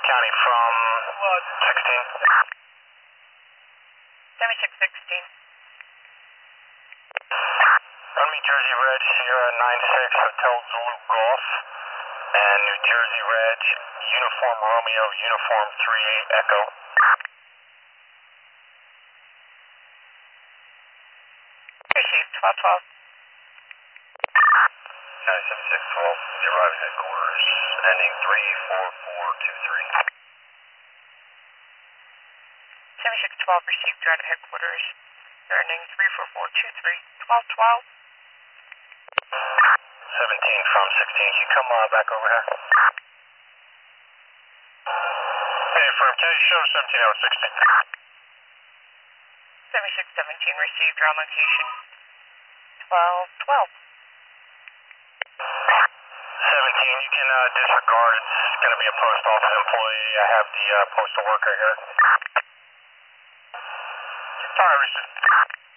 County from 16. 7616. Run me Jersey Red, Sierra 96, Hotel Zulu Golf, and New Jersey Red, Uniform Romeo, Uniform 38 Echo. Received 1212. 97612, you arrive at headquarters, ending 34423. 7612 received, you're at headquarters. You're ending 34423. 1212. 17 from 16, can you come back over here? Hey, firm, can you show 17 out of 16? 7617 received, you're on location. 1212. 17, you can disregard, it's going to be a post office employee. I have the postal worker here. Sorry, received.